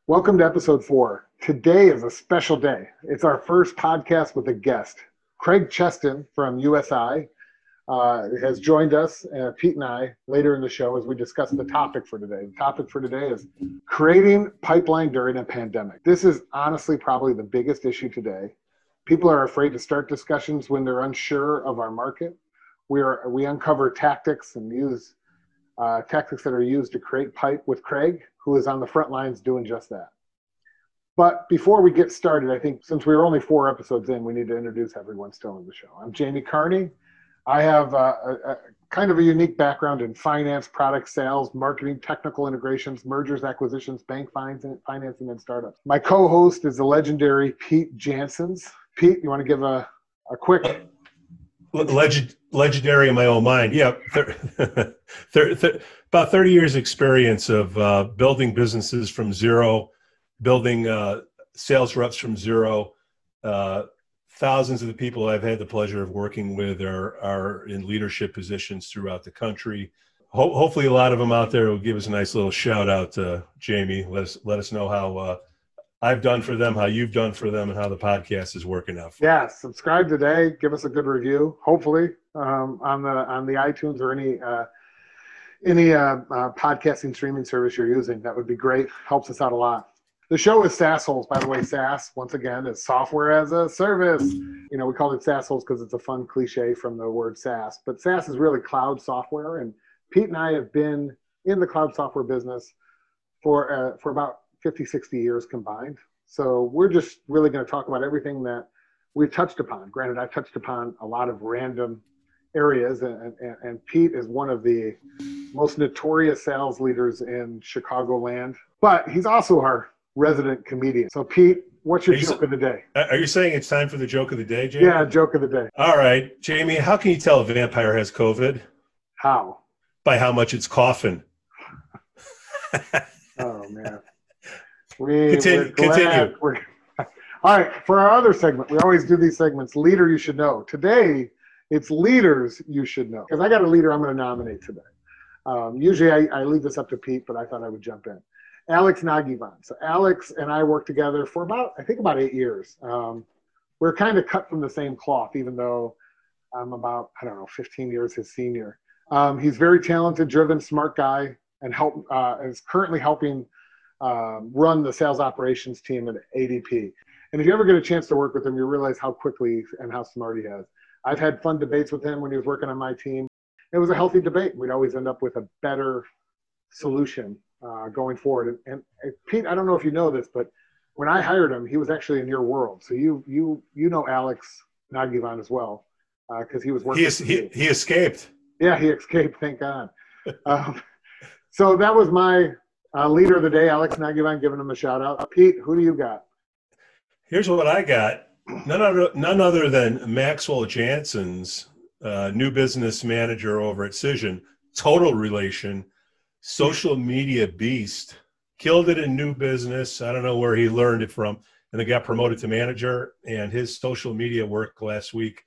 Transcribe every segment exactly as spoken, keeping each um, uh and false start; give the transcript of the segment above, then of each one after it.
Welcome to episode four. Today is a special day. It's our first podcast with a guest. Craig Cheston from U S I uh, has joined us, uh, Pete and I, later in the show as we discuss the topic for today. The topic for today is creating pipeline during a pandemic. This is honestly probably the biggest issue today. People are afraid to start discussions when they're unsure of our market. We are we uncover tactics and use uh, tactics that are used to create pipe with Craig, who is on the front lines doing just that. But before we get started, I think since we were only four episodes in, we need to introduce everyone still in the show. I'm Jamie Carney. I have uh, a, a kind of a unique background in finance, product sales, marketing, technical integrations, mergers, acquisitions, bank financing, and startups. My co-host is the legendary Pete Janssens. Pete, you want to give a, a quick... Legend, legendary in my own mind. Yeah. thir- thir- thir- about thirty years experience of uh, building businesses from zero, building uh, sales reps from zero. Uh, thousands of the people I've had the pleasure of working with are, are in leadership positions throughout the country. Ho- hopefully a lot of them out there will give us a nice little shout out to Jamie. Let us, let us know how uh, I've done for them, how you've done for them, and how the podcast is working out for Yeah, subscribe today. Give us a good review, hopefully, um, on the on the iTunes or any uh, any uh, uh, podcasting streaming service you're using. That would be great. Helps us out a lot. The show is SaaSholes, by the way. SaaS, once again, is software as a service. You know, we call it SaaSholes because it's a fun cliche from the word SaaS. But SaaS is really cloud software, and Pete and I have been in the cloud software business for uh, for about fifty, sixty years combined. So we're just really going to talk about everything that we've touched upon. Granted, I've touched upon a lot of random areas, and, and, and Pete is one of the most notorious sales leaders in Chicagoland, but he's also our resident comedian. So Pete, what's your joke of the day? Are you saying it's time for the joke of the day, Jamie? Yeah, joke of the day. All right, Jamie, how can you tell a vampire has COVID? How? By how much it's coughing. Oh, man. We, continue. We're continue. We're, all right, for our other segment, we always do these segments, Leader You Should Know. Today, it's Leaders You Should Know. Because I got a leader I'm going to nominate today. Um, usually I, I leave this up to Pete, but I thought I would jump in. Alex Nagyvan. So Alex and I worked together for about, I think about eight years. Um, we're kind of cut from the same cloth, even though I'm about, I don't know, fifteen years his senior. Um, he's very talented, driven, smart guy, and help uh, is currently helping um, run the sales operations team at A D P. And if you ever get a chance to work with him, you realize how quickly and how smart he is. I've had fun debates with him when he was working on my team. It was a healthy debate. We'd always end up with a better solution uh, going forward. And, and, and Pete, I don't know if you know this, but when I hired him, he was actually in your world. So you you you know Alex Nagyvan as well, because uh, he was working. He, is, he, he escaped. Yeah, he escaped. Thank God. um, so that was my uh, leader of the day, Alex Nagyvan, giving him a shout out. Pete, who do you got? Here's what I got. None other, none other than Maxwell Janssens, uh, new business manager over at Cision, total relation, social media beast, killed it in new business. I don't know where he learned it from. And then got promoted to manager, and his social media work last week,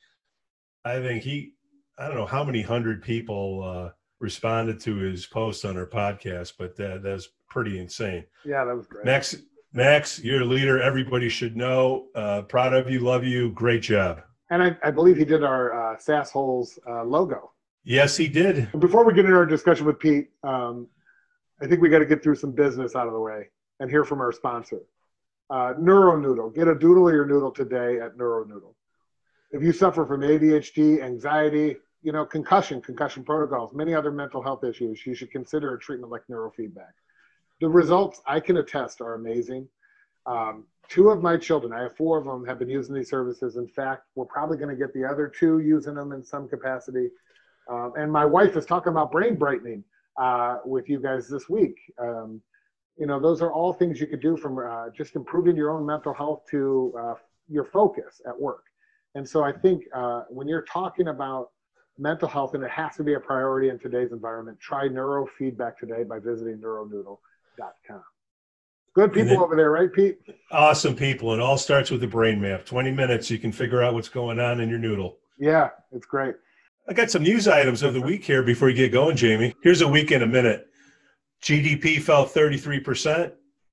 I think he, I don't know how many hundred people uh, responded to his post on our podcast, but that, that was pretty insane. Yeah, that was great. Max, Max, you're a leader. Everybody should know. Uh, proud of you. Love you. Great job. And I, I believe he did our uh, SaaSholes uh, logo. Yes, he did. And before we get into our discussion with Pete, um, I think we got to get through some business out of the way and hear from our sponsor. Uh, NeuroNoodle. Get a doodle of your noodle today at NeuroNoodle. If you suffer from A D H D, anxiety, you know, concussion, concussion protocols, many other mental health issues, you should consider a treatment like neurofeedback. The results, I can attest, are amazing. Um, two of my children, I have four of them, have been using these services. In fact, we're probably going to get the other two using them in some capacity. Um, and my wife is talking about brain brightening uh, with you guys this week. Um, you know, those are all things you could do from uh, just improving your own mental health to uh, your focus at work. And so I think uh, when you're talking about mental health, and it has to be a priority in today's environment, try neurofeedback today by visiting neuronoodle dot com. Good people then, over there, right, Pete? Awesome people. It all starts with the brain map. twenty minutes, you can figure out what's going on in your noodle. Yeah, it's great. I got some news items of the week here before you get going, Jamie. Here's a week in a minute. G D P fell thirty-three percent.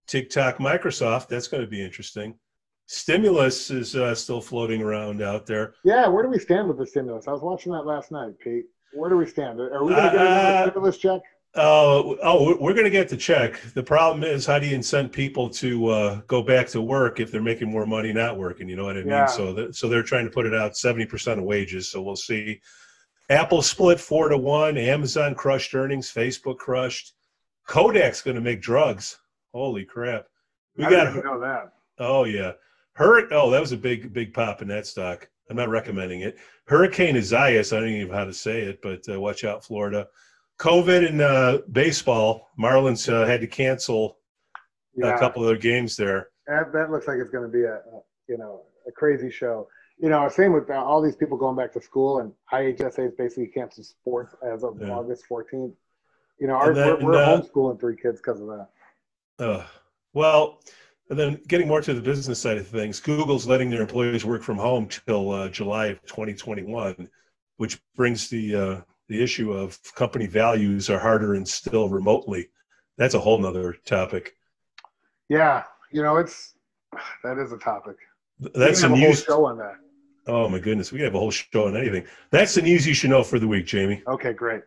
TikTok, Microsoft. That's going to be interesting. Stimulus is uh, still floating around out there. Yeah, where do we stand with the stimulus? I was watching that last night, Pete. Where do we stand? Are we going to get another Uh, stimulus check? Oh, oh, we're going to get the check. The problem is, how do you incent people to uh, go back to work if they're making more money not working? You know what I mean? Yeah. So, that, so they're trying to put it out seventy percent of wages. So we'll see. Apple split four to one. Amazon crushed earnings. Facebook crushed. Kodak's going to make drugs. Holy crap! We I got. didn't even know that. Oh yeah, Hur- Oh, that was a big, big pop in that stock. I'm not recommending it. Hurricane Isaias. I don't even know how to say it, but uh, watch out, Florida. COVID and uh, baseball, Marlins uh, had to cancel Yeah. a couple of their games there. That, that looks like it's going to be a, a you know a crazy show. You know, same with uh, all these people going back to school, and I H S A is basically canceled sports as of Yeah. August fourteenth. You know, our, then, we're, we're uh, homeschooling three kids because of that. Uh, well, and then getting more to the business side of things, Google's letting their employees work from home till uh, July of twenty twenty-one, which brings the uh, the issue of company values are harder and still remotely. That's a whole nother topic. Yeah, you know, it's that is a topic. That's we the can have a whole news. show on that. Oh my goodness, we can have a whole show on anything. That's the news you should know for the week, Jamie. Okay, great.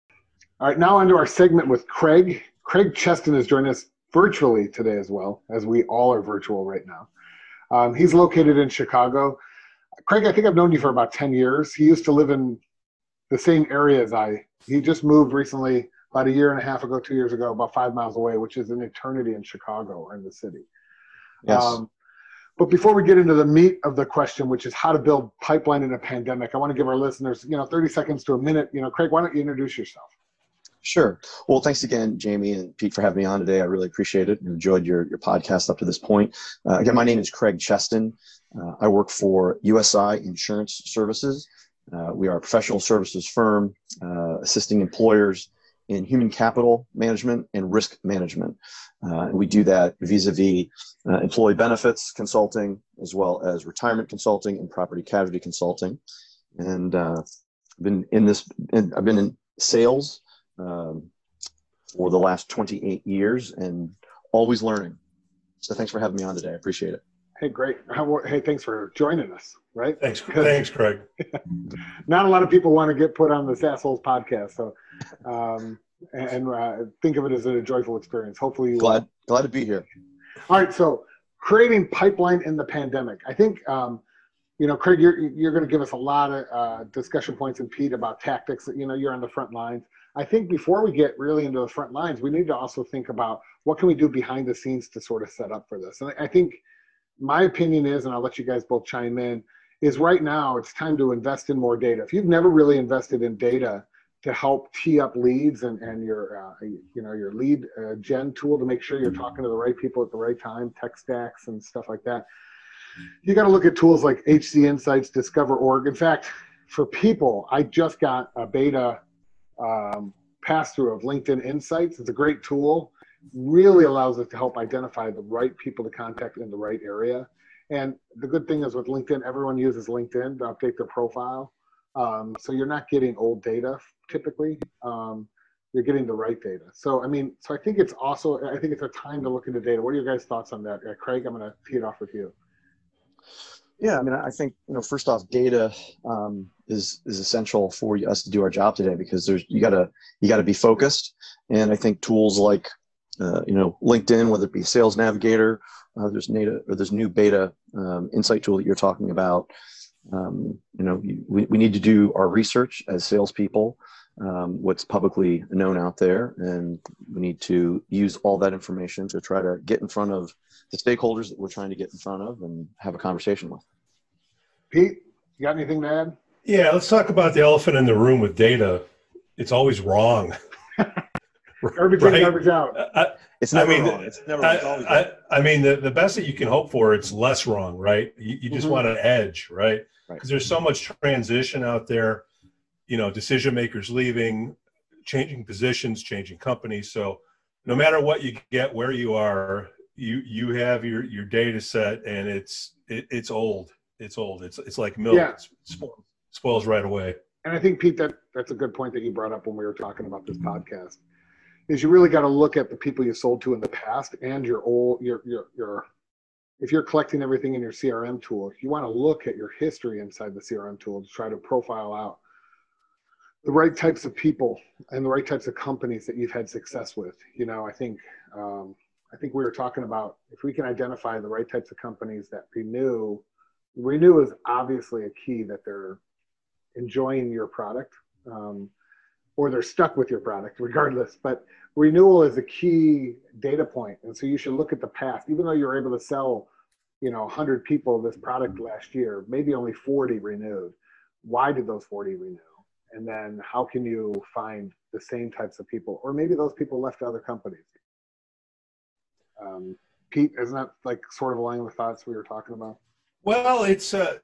All right, now onto our segment with Craig. Craig Cheston is joining us virtually today as well, as we all are virtual right now. Um, he's located in Chicago. Craig, I think I've known you for about ten years. He used to live in the same area as I. He just moved recently, about a year and a half ago, two years ago, about five miles away, which is an eternity in Chicago or in the city. Yes. Um, but before we get into the meat of the question, which is how to build pipeline in a pandemic, I want to give our listeners, you know, thirty seconds to a minute. You know, Craig, why don't you introduce yourself? Sure. Well, thanks again, Jamie and Pete, for having me on today. I really appreciate it and enjoyed your, your podcast up to this point. Uh, again, my name is Craig Cheston. Uh, I work for U S I Insurance Services. Uh, we are a professional services firm uh, assisting employers in human capital management and risk management. Uh, and we do that vis-a-vis uh, employee benefits consulting, as well as retirement consulting and property casualty consulting. And uh, I've been in this, in, I've been in sales um, for the last twenty-eight years and always learning. So thanks for having me on today. I appreciate it. Hey, great. How, hey, thanks for joining us, right? Thanks, thanks, Craig. Not a lot of people want to get put on this Assholes podcast, so um, and uh, think of it as a joyful experience. Hopefully you Glad, glad to be here. All right, so creating pipeline in the pandemic. I think, um, you know, Craig, you're, you're going to give us a lot of uh, discussion points, and Pete, about tactics. You know, you're on the front lines. I think before we get really into the front lines, we need to also think about what can we do behind the scenes to sort of set up for this. And I think my opinion is, and I'll let you guys both chime in, is right now it's time to invest in more data. If you've never really invested in data to help tee up leads and, and your, uh, you know, your lead uh, gen tool to make sure you're talking to the right people at the right time, tech stacks and stuff like that, you got to look at tools like H C Insights, Discover dot org. In fact, for people, I just got a beta um, pass through of LinkedIn Insights. It's a great tool. Really allows us to help identify the right people to contact in the right area. And the good thing is with LinkedIn, everyone uses LinkedIn to update their profile. Um, so you're not getting old data typically. Um, you're getting the right data. So, I mean, so I think it's also, I think it's a time to look into data. What are your guys' thoughts on that? Uh, Craig, I'm going to tee it off with you. Yeah, I mean, I think, you know, first off, data um, is is essential for us to do our job today, because there's you gotta you gotta be focused, and I think tools like uh, you know LinkedIn, whether it be Sales Navigator, uh, there's Nata or there's new beta um, insight tool that you're talking about. Um, you know, we we need to do our research as salespeople, um, what's publicly known out there, and we need to use all that information to try to get in front of the stakeholders that we're trying to get in front of and have a conversation with. Pete, you got anything to add? Yeah, let's talk about the elephant in the room with data. It's always wrong. Garbage in, Right? garbage out. I, It's never I mean, wrong. It's never I, it's always I, I mean, the, the best that you can hope for, it's less wrong, right? You, you just Mhm. want an edge, right? Right. Because there's so much transition out there, you know, decision makers leaving, changing positions, changing companies. So no matter what you get, where you are, you you have your your data set, and it's it, it's old. It's old. It's it's like milk. Yeah. It spoils, spoils right away. And I think, Pete, that that's a good point that you brought up when we were talking about this podcast. is you really got to look at the people you sold to in the past and your old, your, your, your, if you're collecting everything in your C R M tool, you want to look at your history inside the C R M tool to try to profile out the right types of people and the right types of companies that you've had success with. You know, I think, um, I think we were talking about if we can identify the right types of companies that renew, renew is obviously a key that they're enjoying your product, um, or they're stuck with your product regardless, but renewal is a key data point. And so you should look at the past, even though you were able to sell, you know, one hundred people this product last year, maybe only forty renewed. Why did those forty renew? And then how can you find the same types of people? Or maybe those people left to other companies. Um, Pete, isn't that like sort of along the thoughts we were talking about? Well, it's, uh,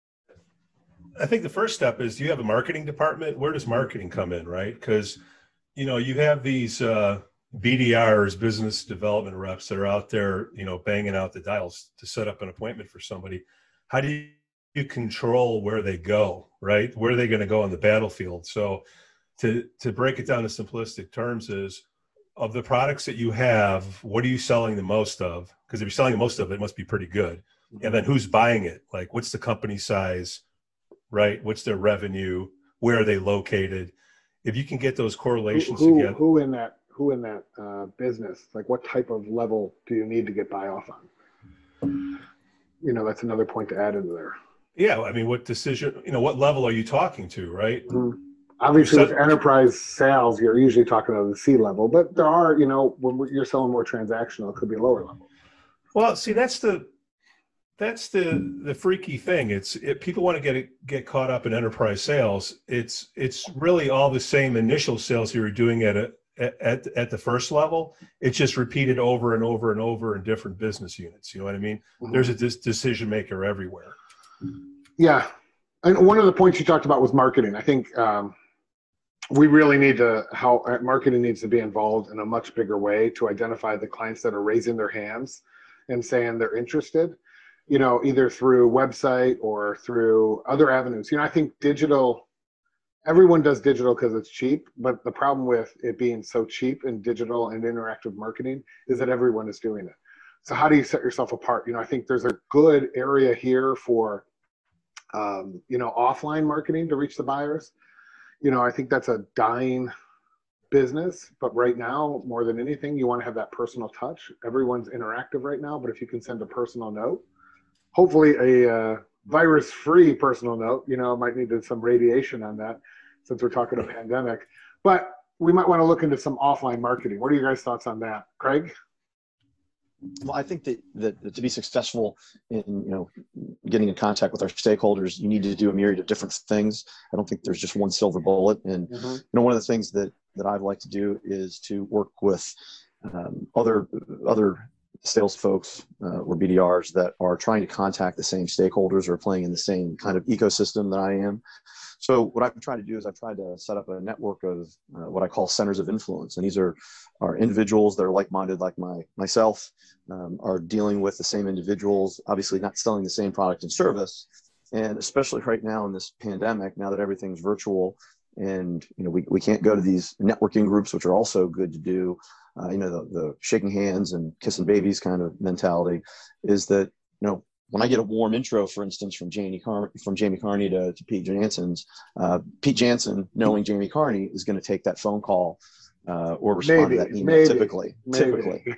I think the first step is, do you have a marketing department? Where does marketing come in, right? Because, you know, you have these uh, B D Rs, business development reps that are out there, you know, banging out the dials to set up an appointment for somebody. How do you, you control where they go, right? Where are they going to go on the battlefield? So to, to break it down to simplistic terms is, of the products that you have, what are you selling the most of? Because if you're selling the most of it, it must be pretty good. And then who's buying it? Like, what's the company size, right? What's their revenue? Where are they located? If you can get those correlations who, who, together. Who in that, who in that uh, business, like what type of level do you need to get buy off on? You know, that's another point to add into there. Yeah. I mean, what decision, you know, what level are you talking to, right? Mm-hmm. Obviously, with enterprise sales, you're usually talking about the C level, but there are, you know, when you're selling more transactional, it could be lower level. Well, see, that's the that's the the freaky thing. It's it, people want to get it, get caught up in enterprise sales. It's it's really all the same initial sales you were doing at a at at the first level. It's just repeated over and over and over in different business units. You know what I mean? Mm-hmm. There's a dis- decision maker everywhere. Yeah, and one of the points you talked about was marketing. I think. Um, We really need to, how marketing needs to be involved in a much bigger way to identify the clients that are raising their hands and saying they're interested, you know, either through website or through other avenues. You know, I think digital, everyone does digital because it's cheap, but the problem with it being so cheap in digital and interactive marketing is that everyone is doing it. So how do you set yourself apart? You know, I think there's a good area here for, um, you know, offline marketing to reach the buyers. You know, I think that's a dying business, but right now, more than anything, you want to have that personal touch. Everyone's interactive right now, but if you can send a personal note, hopefully a uh, virus-free personal note, you know, might need some radiation on that since we're talking a pandemic, but we might want to look into some offline marketing. What are your guys' thoughts on that? Craig? Well, I think that, that, that to be successful in, you know, getting in contact with our stakeholders, you need to do a myriad of different things. I don't think there's just one silver bullet. And, mm-hmm. you know, one of the things that, that I'd like to do is to work with um, other, other sales folks uh, or B D Rs that are trying to contact the same stakeholders or playing in the same kind of ecosystem that I am. So what I've tried to do is I've tried to set up a network of uh, what I call centers of influence. And these are, are individuals that are like-minded like my, myself, um, are dealing with the same individuals, obviously not selling the same product and service. And especially right now in this pandemic, now that everything's virtual and, you know, we, we can't go to these networking groups, which are also good to do, uh, you know, the, the shaking hands and kissing babies kind of mentality is that, you know, when I get a warm intro, for instance, from Jamie Car- from Jamie Carney to, to Pete Jansen's, uh, Pete Jansen, knowing Jamie Carney, is going to take that phone call uh, or respond maybe, to that email. Maybe, typically, maybe. typically.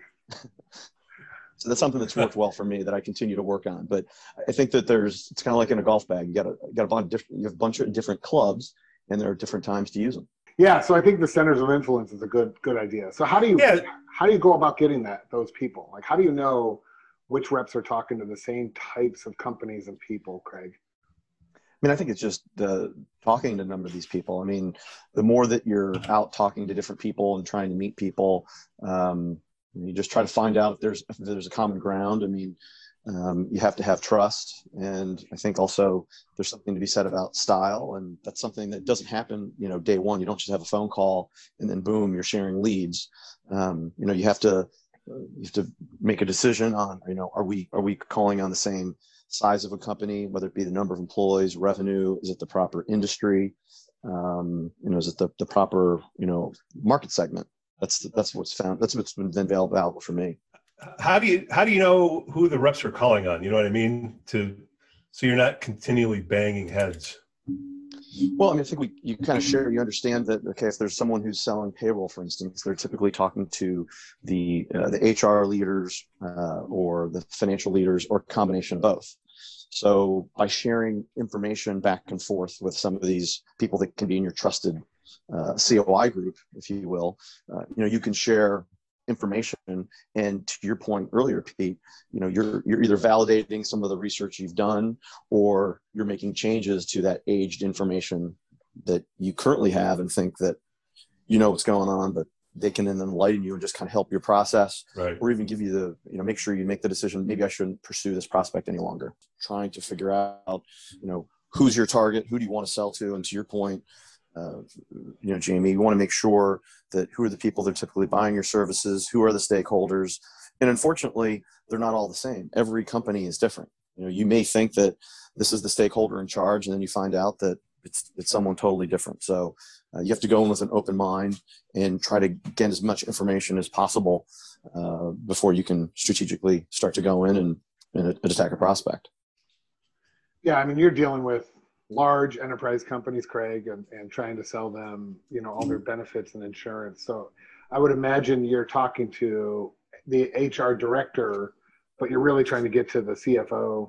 So that's something that's worked well for me that I continue to work on. But I think that there's, it's kind of like in a golf bag. You got a got a bunch of different, you have a bunch of different clubs, and there are different times to use them. Yeah, so I think the centers of influence is a good good idea. So how do you yeah. how do you go about getting that those people? Like, how do you know which reps are talking to the same types of companies and people, Craig? I mean, I think it's just uh, talking to a number of these people. I mean, the more that you're out talking to different people and trying to meet people, um, you just try to find out if there's if there's a common ground. I mean, um, you have to have trust, and I think also there's something to be said about style, and that's something that doesn't happen, you know, day one. You don't just have a phone call and then boom, you're sharing leads. Um, you know, you have to. You have to make a decision on, you know, are we are we calling on the same size of a company, whether it be the number of employees, revenue, is it the proper industry, um, you know, is it the, the proper, you know, market segment That's that's what's found. That's what's been valuable for me. How do you how do you know who the reps are calling on? You know what I mean? To so you're not continually banging heads. Well, I mean, I think we you kind of share. You understand that okay, if there's someone who's selling payroll, for instance, they're typically talking to the uh, the H R leaders uh, or the financial leaders, or a combination of both. So by sharing information back and forth with some of these people that can be in your trusted uh, C O I group, if you will, uh, you know, you can share information. And to your point earlier, Pete, you know, you're you're either validating some of the research you've done, or you're making changes to that aged information that you currently have and think that you know what's going on, but they can then enlighten you and just kind of help your process, right, or even give you the, you know, make sure you make the decision, maybe I shouldn't pursue this prospect any longer. Trying to figure out, you know, who's your target, who do you want to sell to? And to your point, uh, you know, Jamie, you want to make sure that who are the people that are typically buying your services, who are the stakeholders. And unfortunately, they're not all the same. Every company is different. You know, you may think that this is the stakeholder in charge, and then you find out that it's, it's someone totally different. So uh, you have to go in with an open mind and try to get as much information as possible uh, before you can strategically start to go in and, and attack a prospect. Yeah, I mean, you're dealing with large enterprise companies, Craig, and, and trying to sell them, you know, all their benefits and insurance. So I would imagine you're talking to the H R director, but you're really trying to get to the C F O.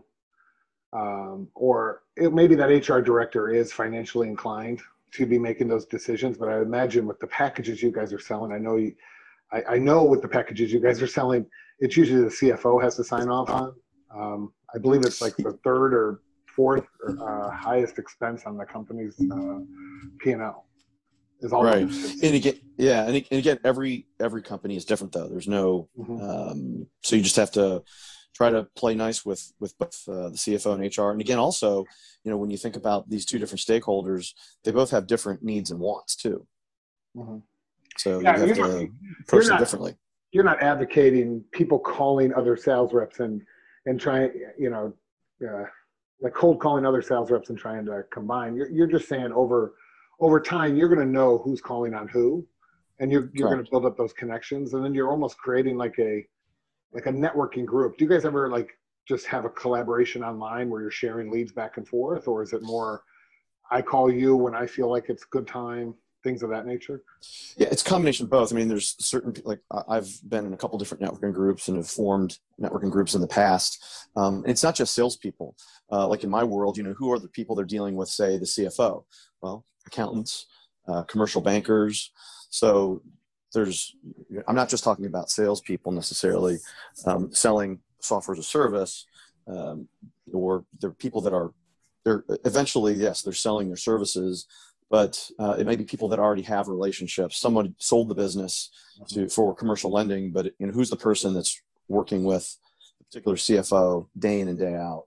Um, or it, maybe that H R director is financially inclined to be making those decisions. But I imagine with the packages you guys are selling, I know you, I, I know with the packages you guys are selling, it's usually the C F O has to sign off on. Um, I believe it's like the third or fourth or, uh, highest expense on the company's uh, P and L. Is all right. And again, yeah, and again, every every company is different though. There's no, mm-hmm. um, so you just have to try to play nice with with both uh, the C F O and H R. And again, also, you know, when you think about these two different stakeholders, they both have different needs and wants too. Mm-hmm. So yeah, you have not, to approach them not, differently. You're not advocating people calling other sales reps and and trying, you know, uh, like cold calling other sales reps and trying to combine. You're you're just saying over over time you're going to know who's calling on who, and you're you're going to build up those connections, and then you're almost creating like a like a networking group. Do you guys ever like just have a collaboration online where you're sharing leads back and forth, or is it more I call you when I feel like it's a good time, things of that nature? Yeah, it's a combination of both. I mean, there's certain, like I've been in a couple different networking groups and have formed networking groups in the past. Um, and it's not just salespeople. Uh, like in my world, you know, who are the people they're dealing with, say the C F O? Well, accountants, uh, commercial bankers. So there's, I'm not just talking about salespeople necessarily um, selling software as a service, um, or they're people that are, they're eventually, yes, they're selling their services, but uh, it may be people that already have relationships. Someone sold the business to for commercial lending, but you know, who's the person that's working with a particular C F O day in and day out?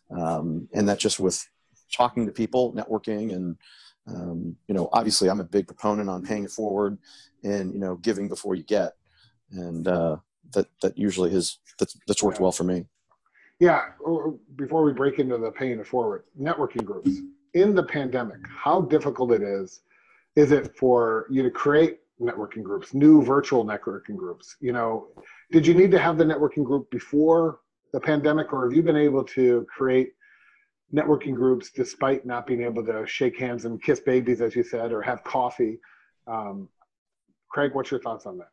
Um, and that just with talking to people, networking, and um, you know, obviously, I'm a big proponent on paying it forward and you know, giving before you get, and uh, that that usually has that's that's worked yeah. well for me. Yeah. Before we break into the paying it forward, networking groups. In the pandemic, how difficult it is, is it for you to create networking groups, new virtual networking groups? You know, did you need to have the networking group before the pandemic, or have you been able to create networking groups despite not being able to shake hands and kiss babies, as you said, or have coffee? Um, Craig, what's your thoughts on that?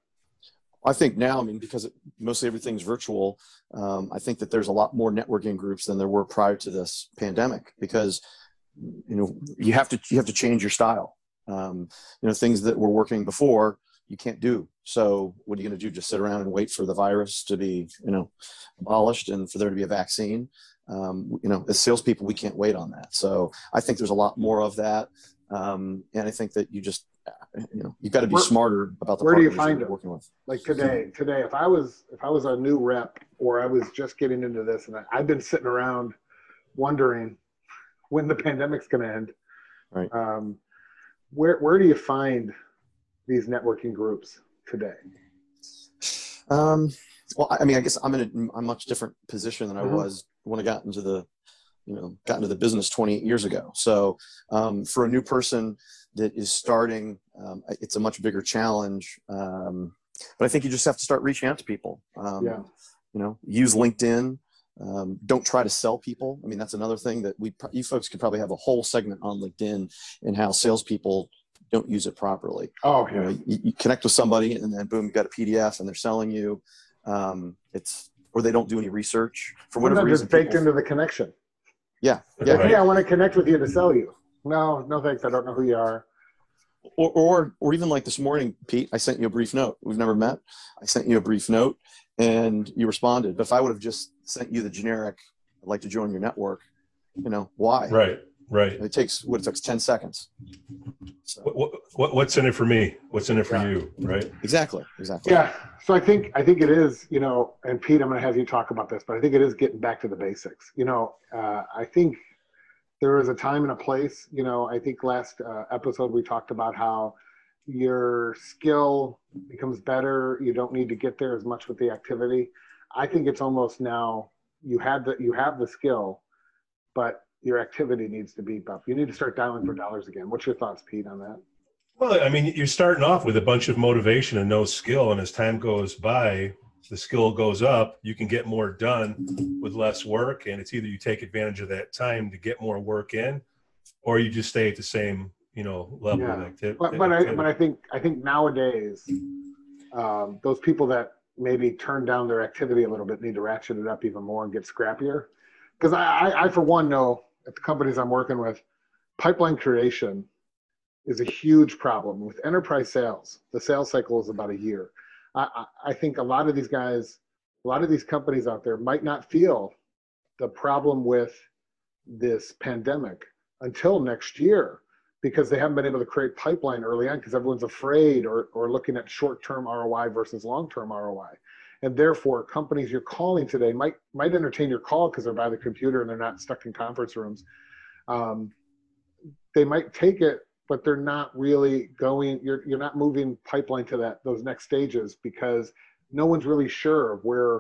I think now, I mean, because it, mostly everything's virtual, um, I think that there's a lot more networking groups than there were prior to this pandemic, because you know, you have to, you have to change your style. Um, you know, things that were working before you can't do. So what are you going to do? Just sit around and wait for the virus to be, you know, abolished and for there to be a vaccine? Um, you know, as salespeople, we can't wait on that. So I think there's a lot more of that. Um, and I think that you just, you know, you've got to be where, smarter about the where do you partners find you're them? working with. Like today, today, if I was, if I was a new rep or I was just getting into this and I, I've been sitting around wondering when the pandemic's going to end, right? Um, where where do you find these networking groups today? Um, well, I mean, I guess I'm in a, a much different position than I mm-hmm. was when I got into the you know, got into the business twenty-eight years ago. So um, for a new person that is starting, um, it's a much bigger challenge. Um, but I think you just have to start reaching out to people. Um, Yeah. You know, use LinkedIn. Um, don't try to sell people. I mean, that's another thing that we, you folks could probably have a whole segment on LinkedIn and how salespeople don't use it properly. Oh, You yeah. know, you, you connect with somebody and then boom, you got a P D F and they're selling you. Um, it's, or they don't do any research for whatever Sometimes reason. it's baked people, into the connection. yeah. Like, Yeah. hey, I want to connect with you to sell you. No, no thanks. I don't know who you are. Or, or, or even like this morning, Pete, I sent you a brief note. We've never met. I sent you a brief note and you responded. But if I would have just sent you the generic, I'd like to join your network, you know, why? Right, right. It takes, what it takes ten seconds. So, What, what, what's in it for me? What's in it for Yeah. you, right? exactly, exactly. Yeah. So I think, I think it is, you know, and Pete, I'm going to have you talk about this, but I think it is getting back to the basics. You know, uh, I think there is a time and a place. You know, I think last uh, episode we talked about how your skill becomes better. You don't need to get there as much with the activity. I think it's almost now you had the, you have the skill, but your activity needs to beef up. You need to start dialing for dollars again. What's your thoughts, Pete, on that? Well, I mean, you're starting off with a bunch of motivation and no skill. And as time goes by, the skill goes up. You can get more done with less work. And it's either you take advantage of that time to get more work in, or you just stay at the same, you know, level Yeah. of activity. But, but I, but I think, I think nowadays, um, those people that maybe turn down their activity a little bit need to ratchet it up even more and get scrappier. Because I, I, I, for one, know at the companies I'm working with, pipeline creation is a huge problem. With enterprise sales, the sales cycle is about a year. I, I, I think a lot of these guys, a lot of these companies out there might not feel the problem with this pandemic until next year because they haven't been able to create pipeline early on because everyone's afraid or, or looking at short-term R O I versus long-term R O I. And therefore, companies you're calling today might might entertain your call because they're by the computer and they're not stuck in conference rooms. Um, they might take it, but they're not really going. You're you're not moving pipeline to that those next stages because no one's really sure of where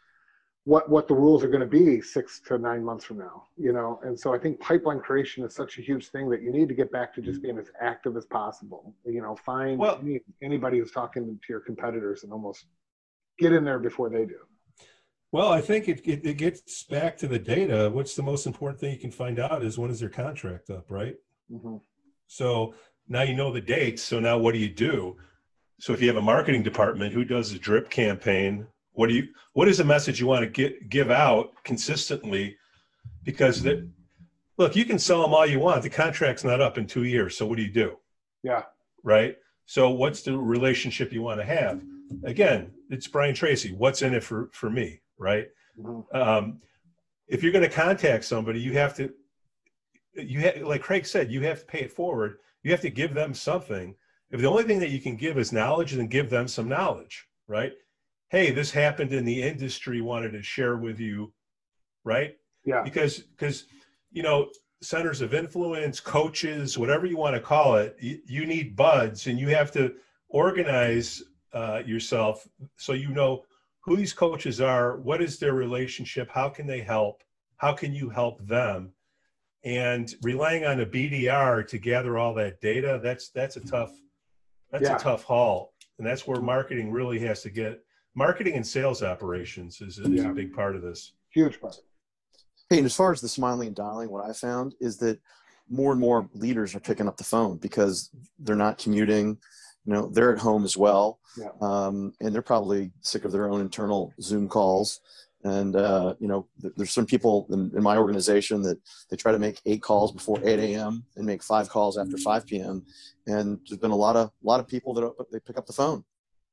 what what the rules are going to be six to nine months from now. You know, and so I think pipeline creation is such a huge thing that you need to get back to just being as active as possible. You know, find Well, any, anybody who's talking to your competitors and almost get in there before they do. Well, I think it, it, it gets back to the data. What's the most important thing you can find out is when is their contract up, right? Mm-hmm. So now you know the dates. So now what do you do? So if you have a marketing department who does a drip campaign, what do you, what is the message you want to get, give out consistently? Because that, look, you can sell them all you want. The contract's not up in two years. So what do you do? Yeah. Right. So what's the relationship you want to have? Again, it's Brian Tracy. What's in it for, for me? Right. Mm-hmm. Um, if you're going to contact somebody, you have to, you have, like Craig said, you have to pay it forward. You have to give them something. If the only thing that you can give is knowledge, then give them some knowledge, right? Hey, this happened in the industry, wanted to share with you, right? Yeah. Because, because, you know, centers of influence, coaches, whatever you want to call it, you, you need buds and you have to organize uh, yourself so you know who these coaches are, what is their relationship, how can they help, how can you help them? And relying on a B D R to gather all that data, that's that's a tough, that's Yeah. a tough haul. And that's where marketing really has to get, marketing and sales operations is, is Yeah. a big part of this. Huge part. Hey, and as far as the smiling and dialing, what I found is that more and more leaders are picking up the phone because they're not commuting. You know, they're at home as well. Yeah. Um, and they're probably sick of their own internal Zoom calls. And, uh, you know, th- there's some people in, in my organization that they try to make eight calls before eight a.m. and make five calls after five p.m. And there's been a lot of, a lot of people that they pick up the phone.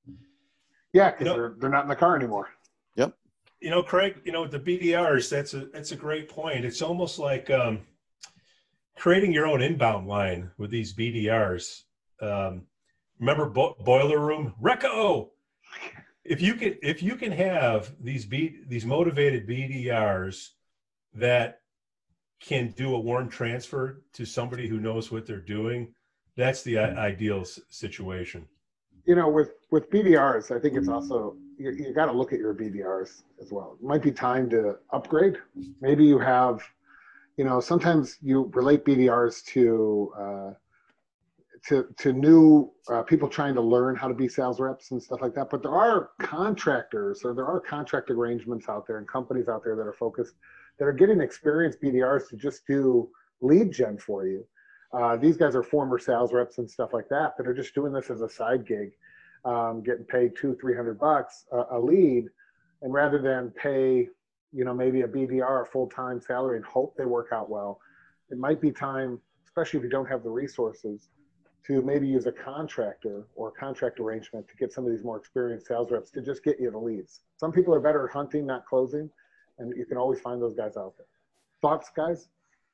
Yeah. Because You know- they're, they're not in the car anymore. Yep. You know, Craig, you know, the B D Rs, that's a, that's a great point. It's almost like um, creating your own inbound line with these B D Rs. Um, remember Bo- Boiler Room? Reco! If you can, if you can have these B, these motivated B D Rs that can do a warm transfer to somebody who knows what they're doing, that's the i- ideal s- situation. You know, with, with B D Rs, I think it's also, you, you got to look at your B D Rs as well. It might be time to upgrade. Maybe you have, you know, sometimes you relate B D Rs to, uh, to, to new uh, people trying to learn how to be sales reps and stuff like that. But there are contractors or there are contract arrangements out there and companies out there that are focused, that are getting experienced B D Rs to just do lead gen for you. Uh, these guys are former sales reps and stuff like that that are just doing this as a side gig, um, getting paid two, three hundred bucks a, a lead, and rather than pay, you know, maybe a B D R a full-time salary and hope they work out well, it might be time, especially if you don't have the resources, to maybe use a contractor or a contract arrangement to get some of these more experienced sales reps to just get you the leads. Some people are better at hunting, not closing, and you can always find those guys out there. Thoughts, guys?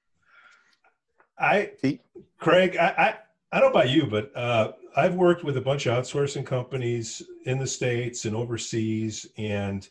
I, Craig, I, I, I don't know about you, but uh, I've worked with a bunch of outsourcing companies in the States and overseas, and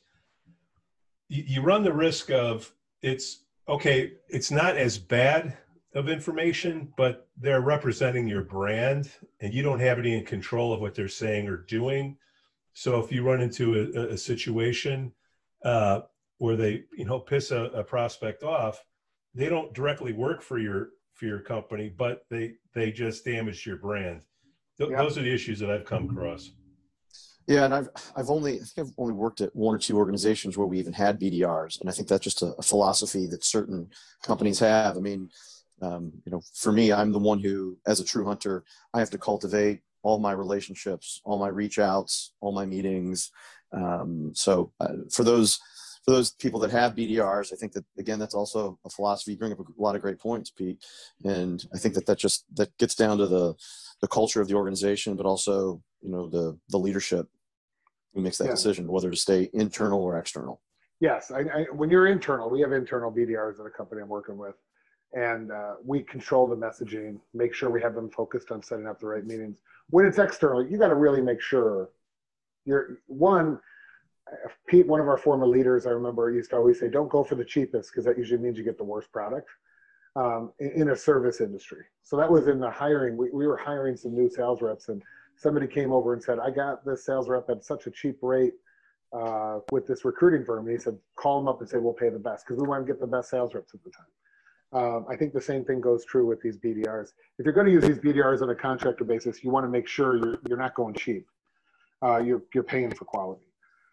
you, you run the risk of it's, okay, it's not as bad of information, but they're representing your brand and you don't have any in control of what they're saying or doing. So if you run into a, a situation uh, where they, you know, piss a, a prospect off, they don't directly work for your for your company, but they they just damage your brand. Th- Yeah. Those are the issues that I've come across. Yeah, and I've I've only I think I've only worked at one or two organizations where we even had B D Rs, and I think that's just a, a philosophy that certain companies have. I mean, um, you know, for me, I'm the one who, as a true hunter, I have to cultivate all my relationships, all my reach outs, all my meetings. Um, so uh, for those for those people that have B D Rs, I think that, again, that's also a philosophy. You bring up a lot of great points, Pete. And I think that that just, that gets down to the, the culture of the organization, but also, you know, the, the leadership who makes that Yeah. decision, whether to stay internal or external. Yes. I, I, when you're internal, we have internal B D Rs at a company I'm working with, and uh, we control the messaging, make sure we have them focused on setting up the right meetings. When it's external, you got to really make sure you're, one, Pete, one of our former leaders, I remember, used to always say, don't go for the cheapest, because that usually means you get the worst product um, in, in a service industry. So that was in the hiring. We, we were hiring some new sales reps, and somebody came over and said, I got this sales rep at such a cheap rate uh, with this recruiting firm. And he said, call them up and say, we'll pay the best, because we want to get the best sales reps at the time. Um, I think the same thing goes true with these B D Rs. If you're going to use these B D Rs on a contractor basis, you want to make sure you're, you're not going cheap. Uh, you're, you're paying for quality.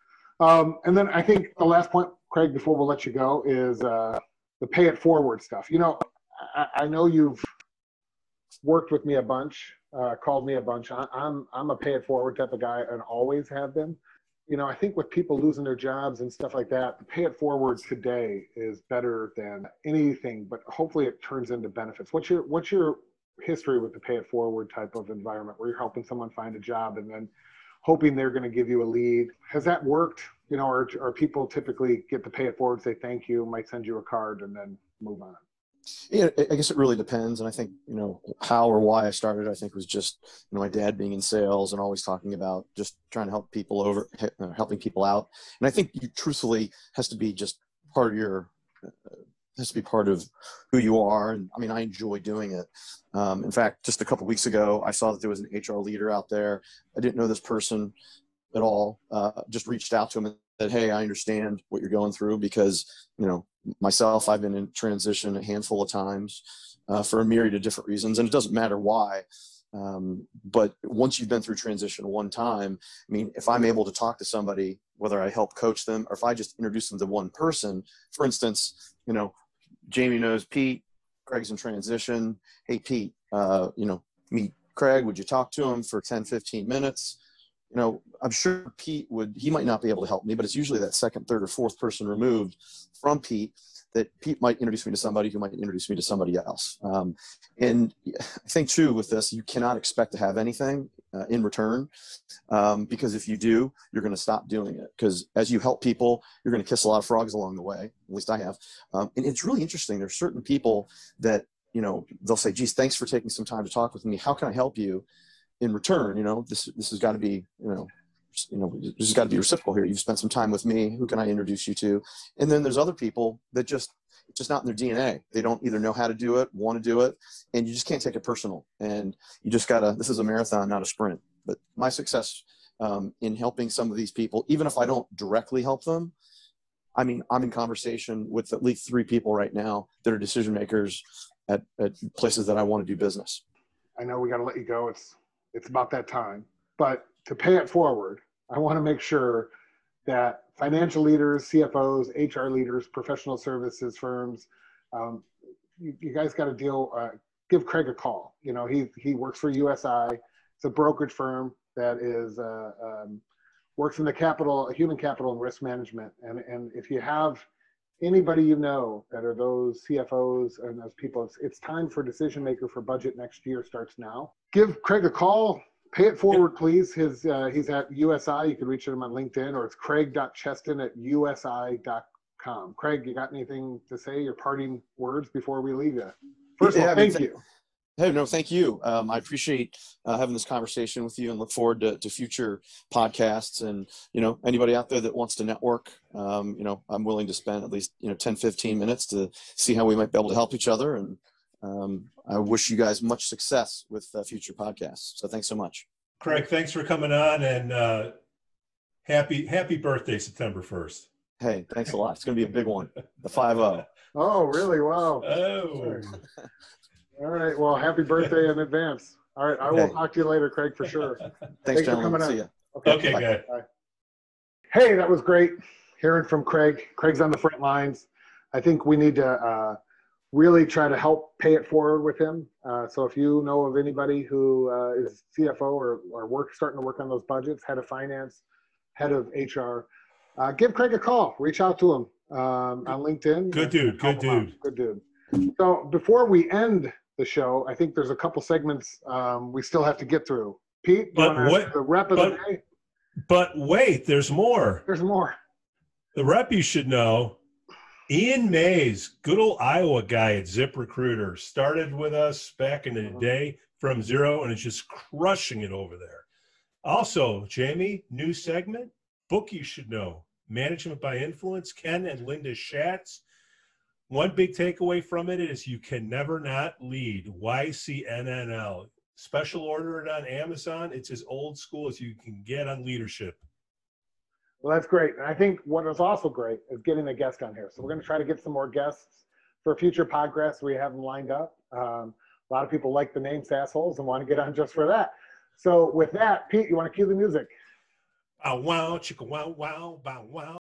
Um, and then I think the last point, Craig, before we'll let you go, is uh, the pay it forward stuff. You know, I, I know you've worked with me a bunch, uh, called me a bunch. I, I'm I'm a pay it forward type of guy and always have been. You know, I think with people losing their jobs and stuff like that, the pay it forward today is better than anything, but hopefully it turns into benefits. What's your what's your history with the pay it forward type of environment where you're helping someone find a job and then hoping they're going to give you a lead? Has that worked? You know, or, or people typically get the pay it forward, say thank you, might send you a card, and then move on? Yeah, I guess it really depends. And I think, you know, how or why I started, I think was just, you know, my dad being in sales and always talking about just trying to help people over, uh, helping people out. And I think you truthfully has to be just part of your, uh, has to be part of who you are. And I mean, I enjoy doing it. Um, in fact, just a couple of weeks ago, I saw that there was an H R leader out there. I didn't know this person at all. Uh, just reached out to him and said, hey, I understand what you're going through, because, you know, myself, I've been in transition a handful of times uh, for a myriad of different reasons, and it doesn't matter why. Um, but once you've been through transition one time, I mean, if I'm able to talk to somebody, whether I help coach them or if I just introduce them to one person, for instance, you know, Jamie knows Pete, Craig's in transition. Hey, Pete, uh, you know, meet Craig. Would you talk to him for ten, fifteen minutes? You know, I'm sure Pete would, he might not be able to help me, but it's usually that second, third, or fourth person removed from Pete that Pete might introduce me to somebody who might introduce me to somebody else. Um, and I think too, with this, you cannot expect to have anything uh, in return, um, because if you do, you're going to stop doing it. Because as you help people, you're going to kiss a lot of frogs along the way. At least I have. Um, and it's really interesting. There's certain people that, you know, they'll say, geez, thanks for taking some time to talk with me. How can I help you? In return, you know, this this has got to be, you know, you know, this has got to be reciprocal here. You've spent some time with me. Who can I introduce you to? And then there's other people that just, it's just not in their D N A. They don't either know how to do it, want to do it, and you just can't take it personal. And you just gotta, this is a marathon, not a sprint. But my success um, in helping some of these people, even if I don't directly help them, I mean, I'm in conversation with at least three people right now that are decision makers at, at places that I want to do business. I know we got to let you go. It's it's about that time. But to pay it forward, I want to make sure that financial leaders, C F Os, H R leaders, professional services firms, um, you, you guys got to deal. Uh, give Craig a call. You know, he he works for U S I. It's a brokerage firm that is uh, um, works in the capital, human capital, and risk management. And and if you have anybody you know that are those C F Os and those people, it's, it's time for decision maker for budget next year starts now. Give Craig a call. Pay it forward, please. His uh, he's at U S I. You can reach him on LinkedIn, or it's craig dot cheston at U S I dot com. Craig, you got anything to say? Your parting words before we leave you? First of all, Yeah, I mean, thank th- you. Hey, no, thank you. Um, I appreciate uh, having this conversation with you and look forward to, to future podcasts. And, you know, anybody out there that wants to network, um, you know, I'm willing to spend at least, you know, ten, fifteen minutes to see how we might be able to help each other. And um, I wish you guys much success with uh, future podcasts. So thanks so much. Craig, thanks for coming on, and uh, happy happy birthday, September first. Hey, thanks a lot. It's going to be a big one. The five oh. Oh, really? Wow. Oh. All right. Well, happy birthday in advance. All right. I will Okay. talk to you later, Craig, for sure. Thanks, Thanks for gentlemen. coming See on. ya. Okay. Okay, Bye. good. Bye. Hey, that was great hearing from Craig. Craig's on the front lines. I think we need to uh, really try to help pay it forward with him. Uh, so if you know of anybody who uh, is C F O or, or work starting to work on those budgets, head of finance, head of H R, uh, give Craig a call. Reach out to him um, on LinkedIn. Good dude. Good dude. Good dude. So before we end the show, I think there's a couple segments um, we still have to get through. Pete, But you wanna what- ask the rep of but- the day? But wait, there's more. There's more. The rep you should know, Ian Mays, good old Iowa guy at ZipRecruiter, started with us back in the day from zero and is just crushing it over there. Also, Jamie, new segment, book you should know, Management by Influence, Ken and Linda Schatz. One big takeaway from it is you can never not lead, Y C N N L. Special order it on Amazon. It's as old school as you can get on leadership. Well, that's great. And I think what is also great is getting a guest on here. So we're going to try to get some more guests for future podcasts. We have them lined up. Um, a lot of people like the name Sassholes and want to get on just for that. So with that, Pete, you want to cue the music? Bow wow, chicka wow wow, bow wow.